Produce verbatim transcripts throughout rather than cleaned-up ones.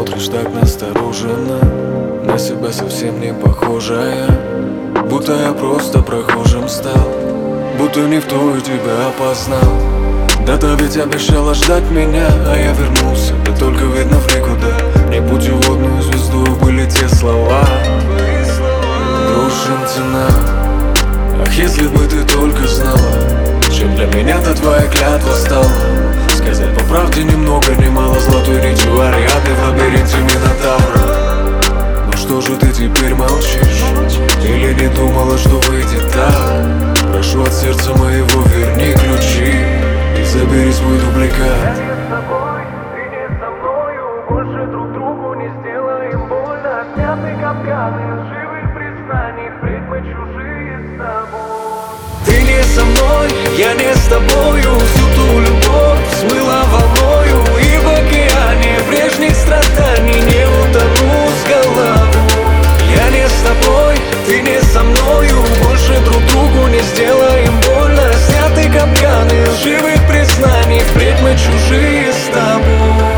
смотришь так настороженно, на себя совсем не похожая. Будто я просто прохожим стал, будто не в ту тебя опознал. Да-то ведь обещала ждать меня, а я вернулся, да только видно в никуда. Не путеводную звезду были те слова, грушем цена. Ах, если бы ты только знала, чем для меня-то твоя клятва стала. Сказать по правде ни много ни мало, золотой нитью Ариадны в лабиринте Минотавра. Ну что же ты теперь молчишь? Или не думала, что выйдет так? Прошу от сердца моего верни ключи и забери свой дубликат. Я не с тобой, ты не со мною, больше друг другу не сделаем больно. Сняты капканы лживых признаний, впредь мы чужие с тобой. Ты не со мной, я не с тобою, всю ту любовь смыла волною, и в океане прежних страданий не утону с головой. Я не с тобой, ты не со мною, больше друг другу не сделаем больно. Сняты капканы лживых признаний, впредь мы чужие с тобой.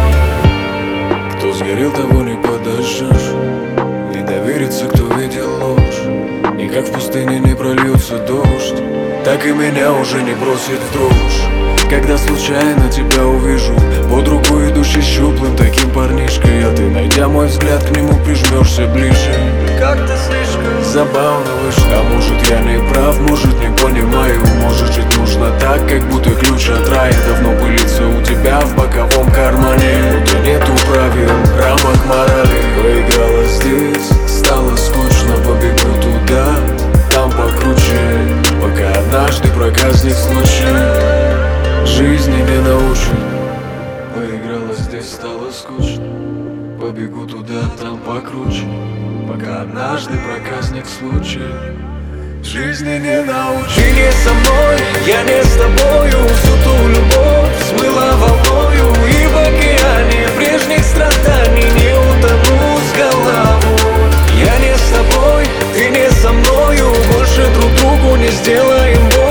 Кто сгорел, того не подожжешь, не доверится, кто видел ложь. И как в пустыне не прольется дождь, так и меня уже не бросит в дрожь. Когда случайно тебя увижу, под руку идущий щуплым таким парнишкой, а ты, найдя мой взгляд, к нему прижмешься ближе. Как-то слишком забавно вышло. А может я не прав, может не понимаю, может жить нужно так, как будто ключ от рая давно пылится у тебя в боковом кармане. Будто нету правил, рамок морали. Поиграла здесь, стало скучно, побегу туда, там покруче, пока однажды проказник случай жизни не научит. Поиграла здесь, стало скучно, побегу туда, там покруче, пока однажды проказник случай жизни не научит. Ты не со мной, я не с тобою, всю ту любовь смыла волною, и в океане прежних страданий не утону с головой. Я не с тобой, ты не со мною, больше друг другу не сделаем больно.